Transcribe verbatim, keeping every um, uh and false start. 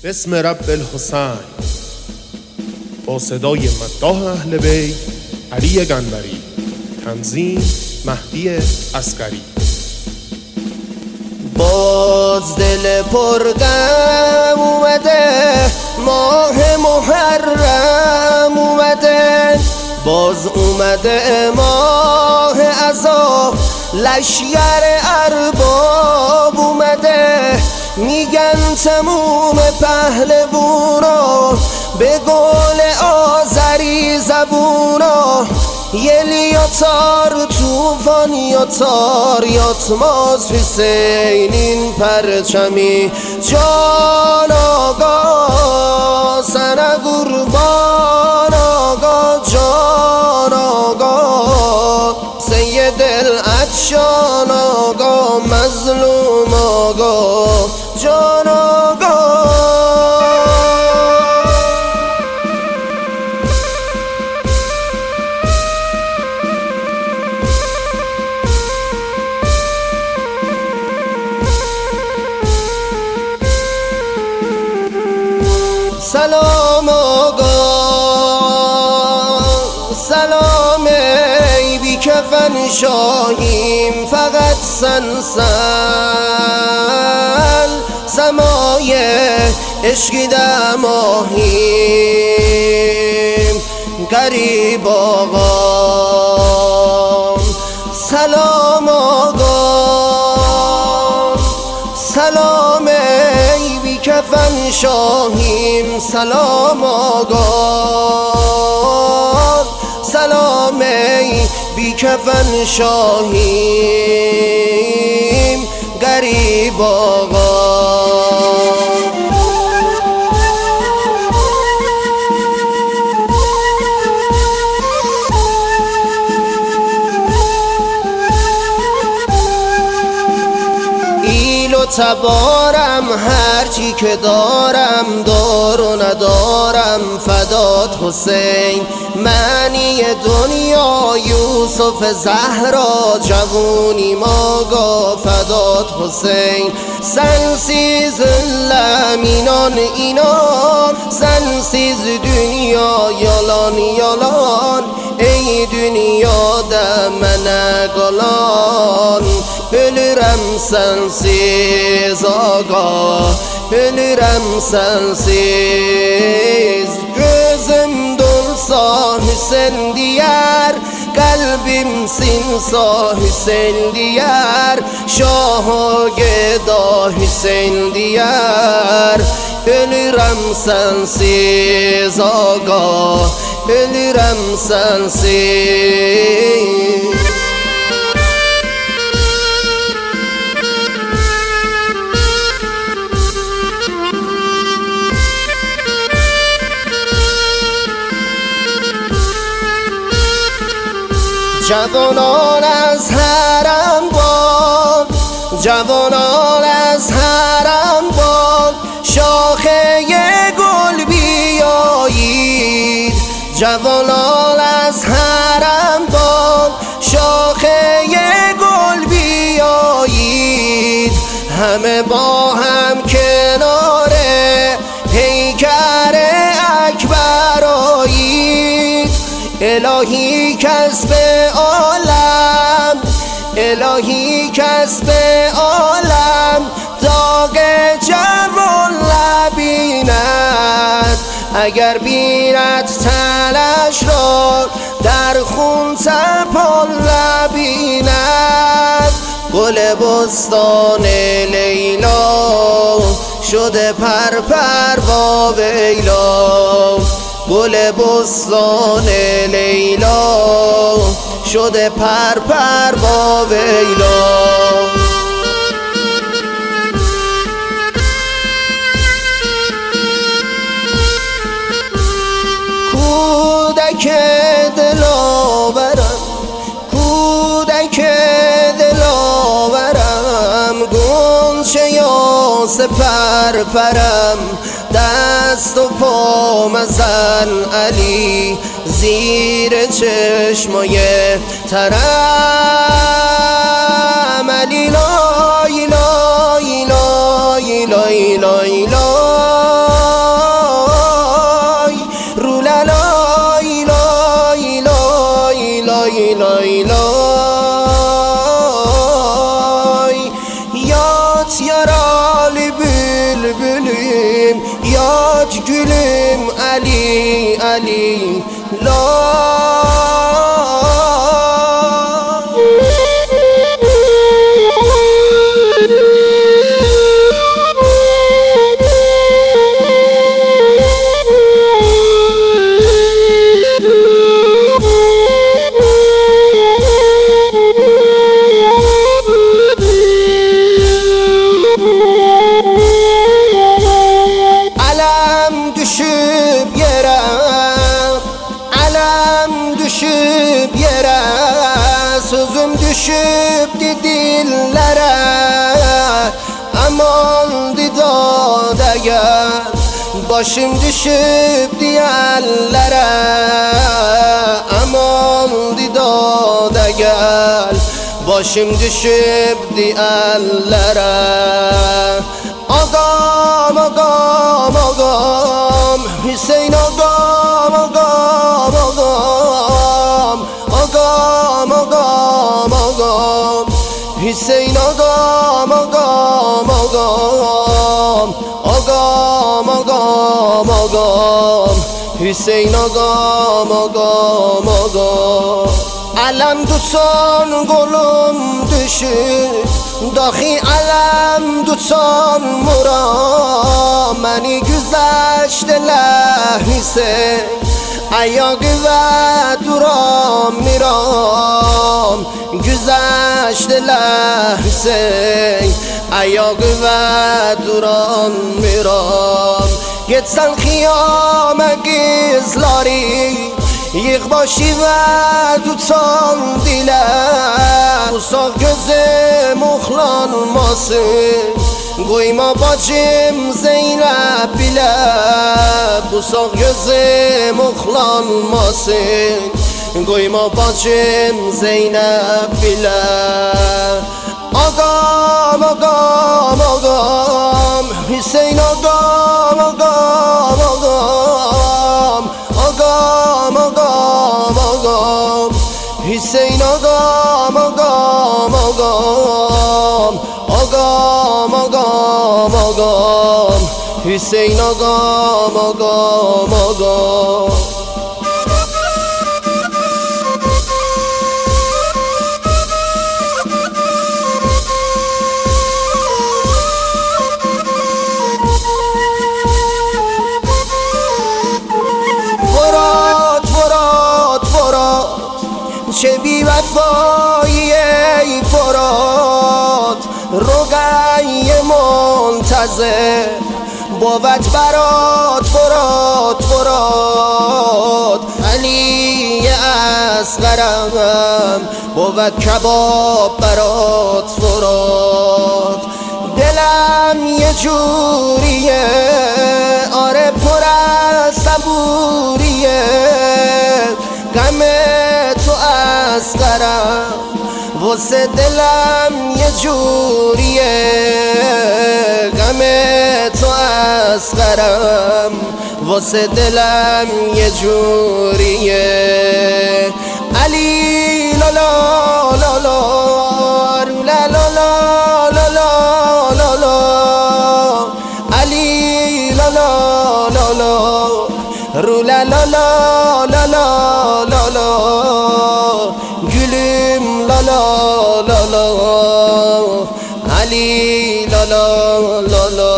بسم رب الحسین، با صدای مداح اهل بیت، علی گنبری. تنظیم مهدی عسکری. باز دل پرغم اومده، ماه محرم اومده، باز اومده ماه عزا، لشگر ارباب اومده. میگن تموم پهلوونا، به قول آذری زبونا، یلیاتار توفان یاتار یاتماز حسینین پرچمی جان آقا سر قربان آقا جان آقا سید العطشان آقا مظلوم آقا جان آقا. سلام آقا سلام ای بی کفن شاهیم، فقط سنسل سمای عشقی دماهیم قریب آقا. سلام آقا سلام ای بی کفن شاهیم، سلام آقا سلام ای بی کفن شاهیم غریب آقا. تبارم هرچی که دارم، دار و ندارم فدات حسین. معنی دنیا یوسف زهرا، جوونی آقا فدات حسین. sensiz inan inan, sensiz dünya yalan yalan. Ey dünyada mənə qalan, ölürəm sensiz ağa, ölürəm sensiz. Gözüm dolsa Hüseyin diyər, kalbim sinsa Hüseyin diyər, şaha geda Hüseyin diyər. Ölürəm sensiz ağa, ölürəm sensiz. جوانان از حرم باد، جوانان از حرم باد، شاخه گل بیایید. جوانان از حرم باد، شاخه گل بیایید. همه با هم کناره پیکر اکبر آیید. الهی کسب عالم، الهی کسب عالم، داغ جوان نبیند. اگر بیند تنش را، در خون تپان نبیند. گل بستان لیلا شده پر پر با ویلا. گل بستان لیلا شده پر پر با ویلا. کودک دلاورم، کودک دلاورم، گنچه یاس پر پرم. دست و پا مزن علی زیر چشمای ترم. علی لای لای لای لای لای لای gülüm Ali Ali la. Düşüp yere, alem düşüp yere, sözüm düşüp dillere. Aman didade gel, başım düşüp diyellere. Aman didade gel, başım düşüp diyellere. Agam agam agam Hüseyin agam agam agam Agam agam agam Hüseyin agam agam agam Agam agam agam Hüseyin agam agam agam. Alem tutsan kolum düşür, dahi alem tutsan muram. Məni güzəşdə ləhise, ayağı və duram miram. Güzəşdə ləhise, ayağı və duram miram. Getsən xiyamə qizləri, yığ başı və tutsan dilə. Usaq gözüm oxlanmasın, qoyma bacım Zeynəb bilə. Usaq gözüm oxlanmasın, qoyma bacım Zeynəb bilə. Agam agam agam Hüseyin agam agam agam Agam agam agam Hüseyin agam agam agam Agam agam agam Hüseyin agam agam agam. چه بی وفایی ای فرات، رقی منتظر بود برات فرات فرات. علی اصغرم بود کباب برات فرات. دلم یه جوریه آره پر از صبوریه، غم تو اصغرم واسه دلم یه جوریه. غم تو اصغرم واسه دلم یه جوریه. علی لا لا لا لا لا لا لا لا لا علی لا لا لا لا رو لا لا لا لا لا لا لا gülüm la la la la علی لا لا لا لا